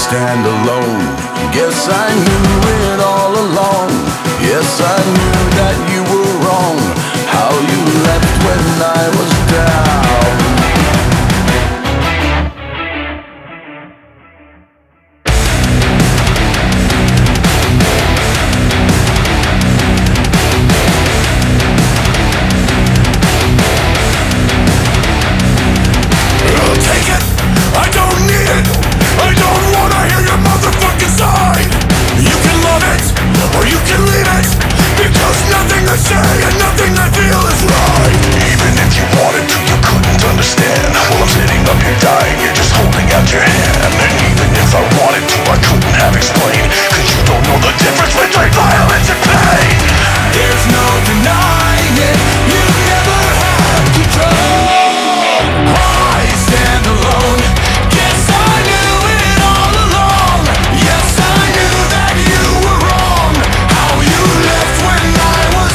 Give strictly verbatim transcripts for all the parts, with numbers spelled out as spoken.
stand alone. Guess I knew it all along. Yes, I knew that you were wrong. How you left when I was down. Say and nothing I feel is right. Even if you wanted to, you couldn't understand. While I'm sitting up here dying, you're just holding out your hand. And even if I wanted to, I couldn't have explained. Cause you don't know the difference between violence and pain. There's no denying it, you never had control. I stand alone. Guess I knew it all along. Yes, I knew that you were wrong. How you left when I was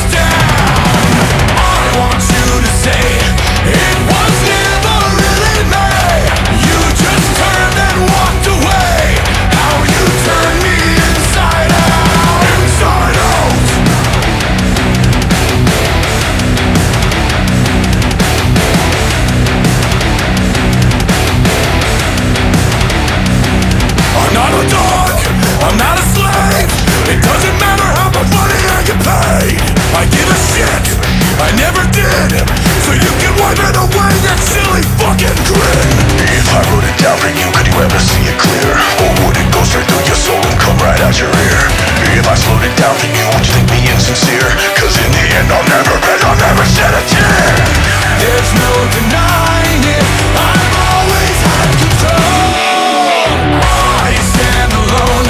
I'm not a slave. It doesn't matter how much money I get paid. I give a shit, I never did. So you can wipe it away, that silly fucking grin. If I wrote it down for you, could you ever see it clear? Or would it go straight through your soul and come right out your ear? If I slowed it down for you, would you think me insincere? Cause in the end I'll never beg, I'll never shed a tear. There's no denying it, I've always had control. I stand alone.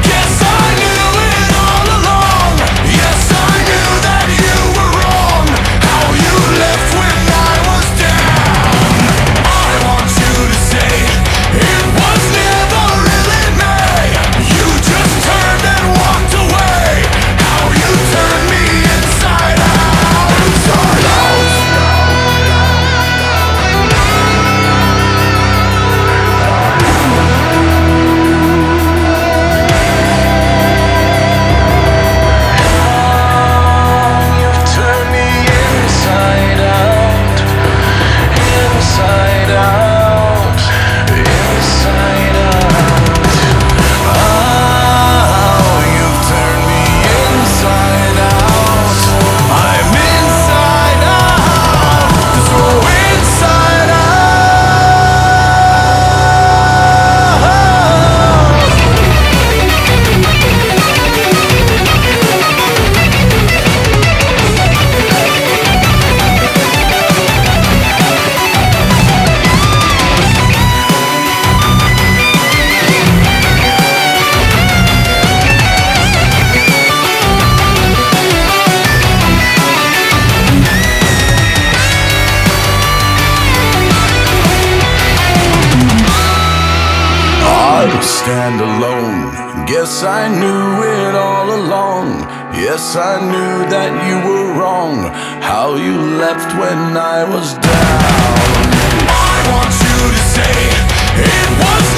Stand alone. Guess I knew it all along. Yes, I knew that you were wrong. How you left when I was down. I want you to say it was